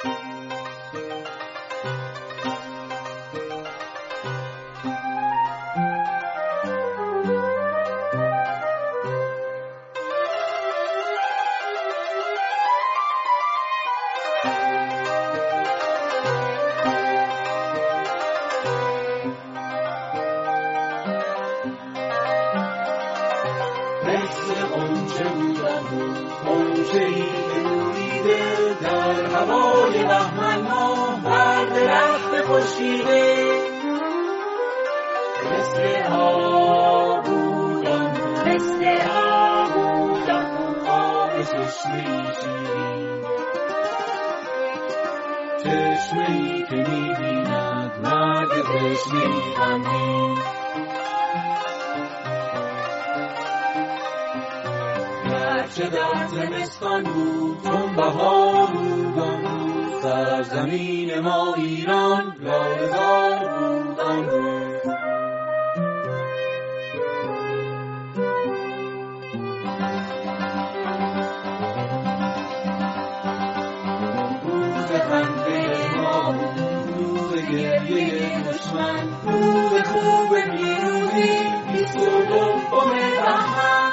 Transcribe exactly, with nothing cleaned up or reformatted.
چشمه‌ای که می‌بیند مرد تشنه‌ای غمگین، گرچه در زمستان بود چون بهار بود آن روز، سرزمین ما ایران لاله‌زار بود آن روز. گریه دشمن، روز خوب پیروزی، بیست و دوم بهمن.